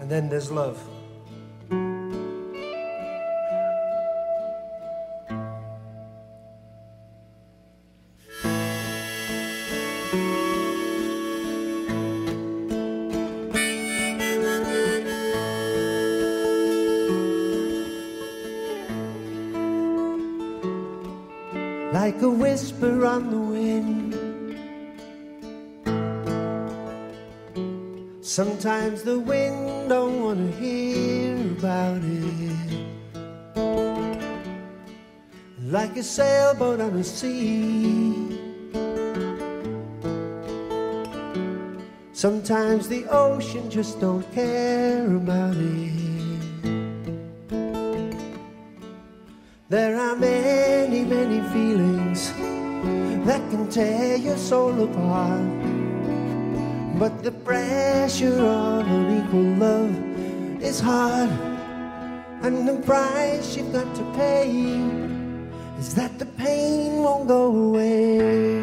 and then there's love. Like a whisper on the wind, sometimes the wind don't want to hear about it. Like a sailboat on the sea, sometimes the ocean just don't care about it. There are many, many feelings that can tear your soul apart, but the pressure of unequal love is hard, and the price you've got to pay is that the pain won't go away.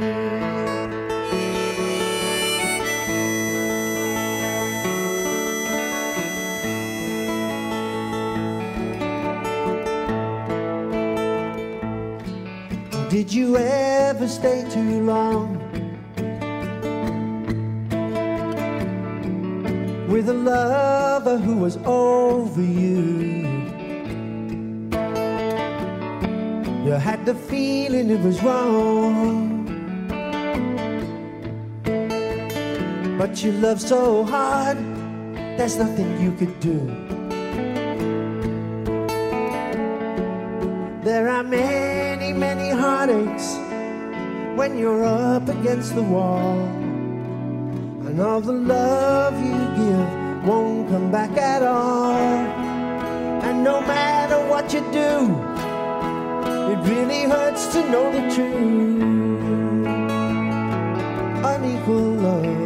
Did you ever stay too long with a lover who was over you? You had the feeling it was wrong, but you loved so hard, there's nothing you could do. There are many, many heartaches when you're up against the wall, and all the love you give won't come back at all. And no matter what you do, it really hurts to know the truth. Unequal love.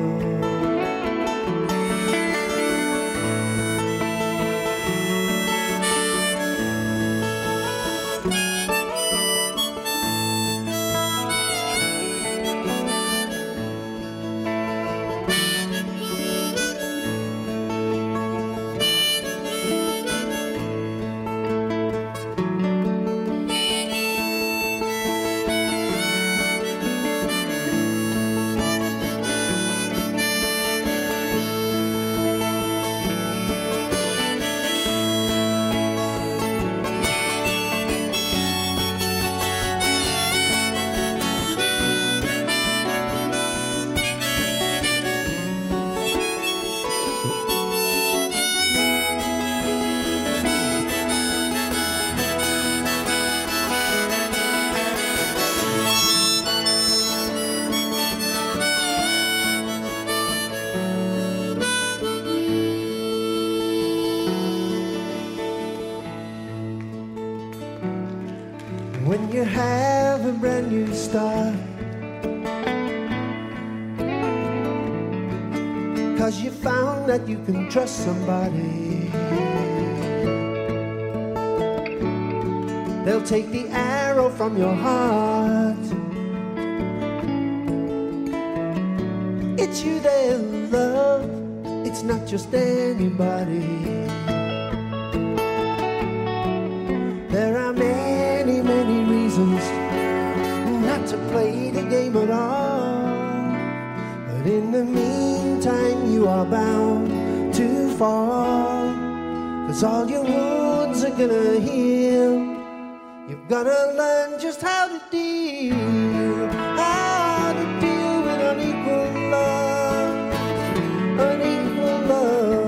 When you have a brand new start, 'cause you found that you can trust somebody, they'll take the arrow from your heart. It's you they'll love, it's not just anybody. There are many, many reasons not to play the game at all, but in the meantime you are bound to fall, 'cause all your wounds are gonna heal. You've gotta learn just how to deal with unequal love, unequal love.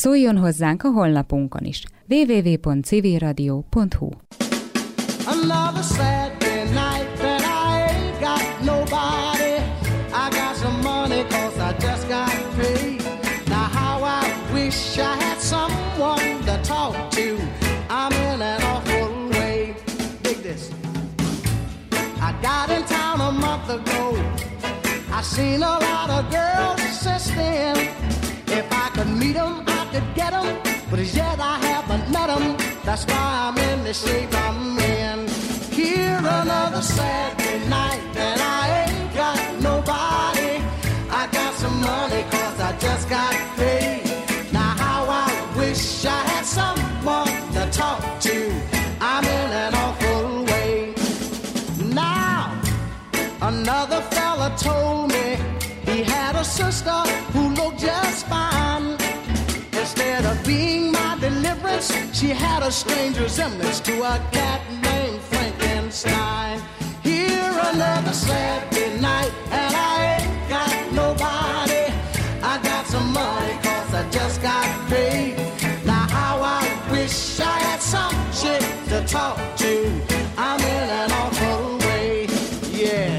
Szóljon hozzánk a honlapunkon is. www.civilradio.hu. Another Saturday night that I ain't got nobody. I got some money 'cause I just got paid. Now how I wish I had someone to talk to. I'm in an awful way. Dig this. I got in town a month ago. I seen a lot of girls since then. If I could meet them, I could get them. But as yet I haven't met them. That's why I'm in the shape I'm in. Here another Saturday night and I ain't got nobody. I got some money 'cause I just got paid. Now how I wish I had someone to talk to. I'm in an awful way. Now another fella told me he had a sister who looked just fine. Instead of being my deliverance, she had a strange resemblance to a cat named Frankenstein. Here another Saturday night and I ain't got nobody. I got some money 'cause I just got paid. Now how I wish I had some chick to talk to. I'm in an awful way, yeah.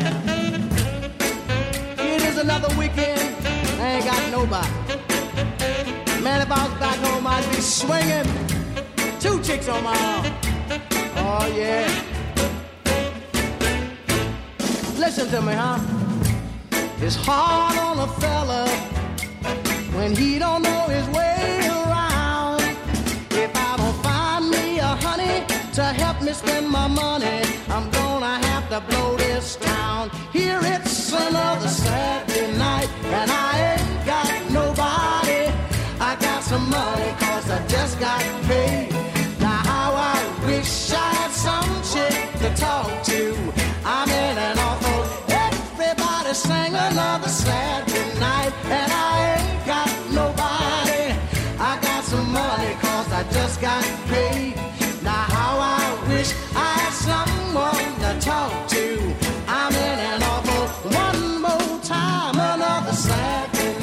It is another weekend, I ain't got nobody. Man, if I was back home, I'd be swinging 2 chicks on my arm. Oh, yeah. Listen to me, huh? It's hard on a fella when he don't know his way around. If I don't find me a honey to help me spend my money, I'm gonna have to blow this town. Here it's another Saturday night and I ain't got nobody. I got some money 'cause I just got paid. Now how I wish I had some chick to talk to. I'm in an awful. Everybody sang another Saturday night and I ain't got nobody. I got some money 'cause I just got paid. Now how I wish I had someone to talk to. I'm in an awful. One more time, another Saturday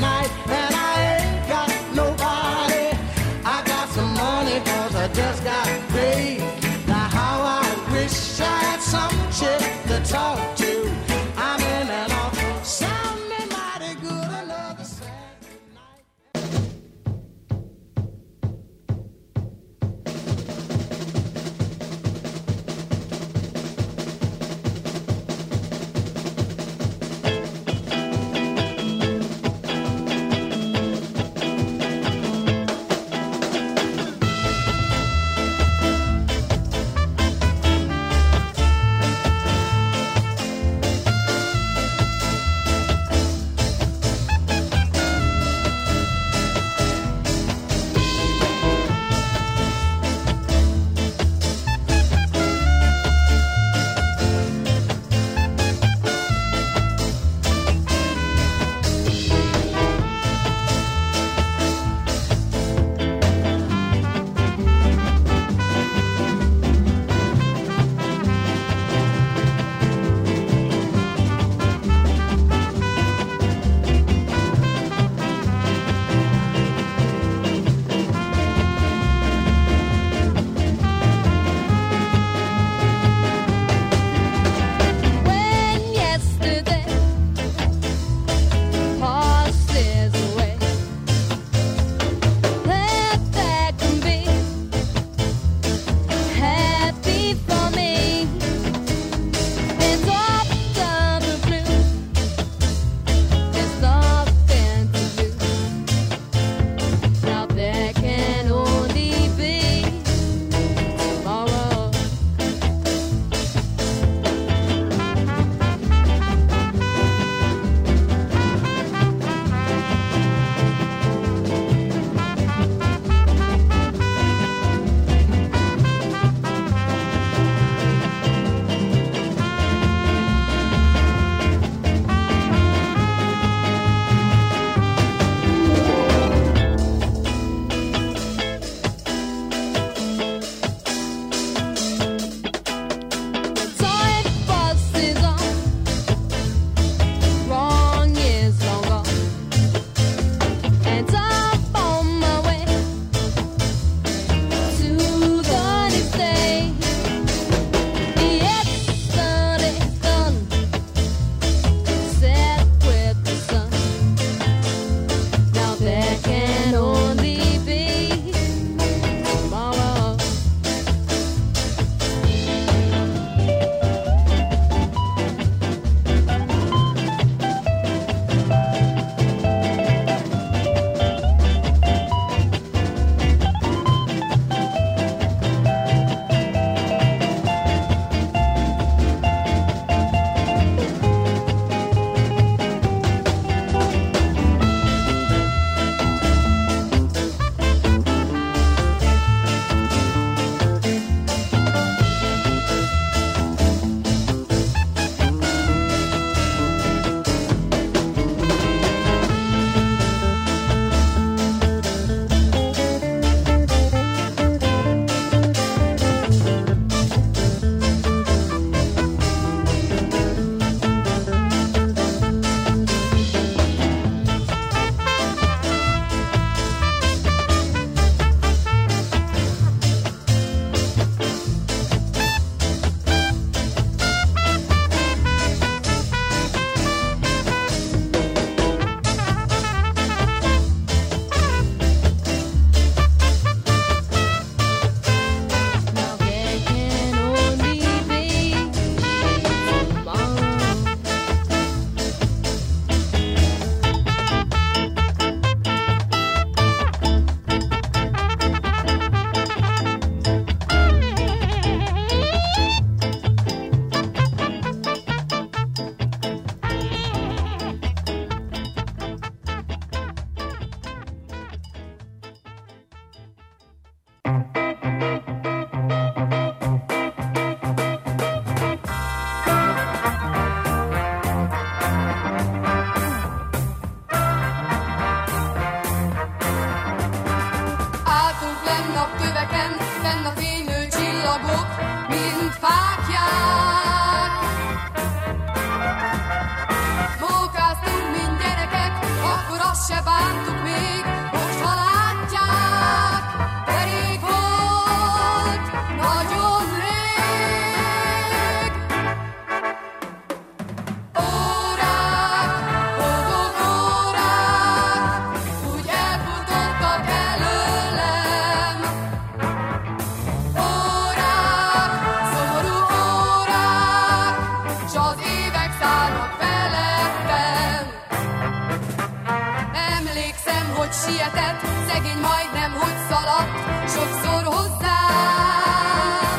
hogy sietett, szegény majdnem, hogy szaladt, sokszor hozzám.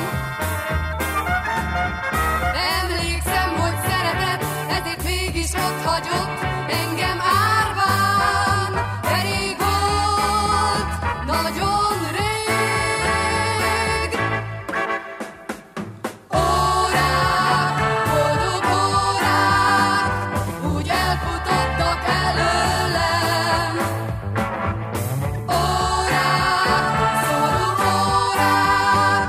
Emlékszem, hogy szeretett, ezért mégis ott hagyott, engem árván, de rég volt, nagyon rég. Órák, boldog órák, úgy elfutottak előlem. Órák, szorú órák,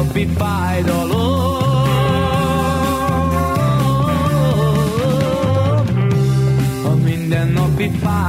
mindennapi fájdalom. A mindennapi fájdalom.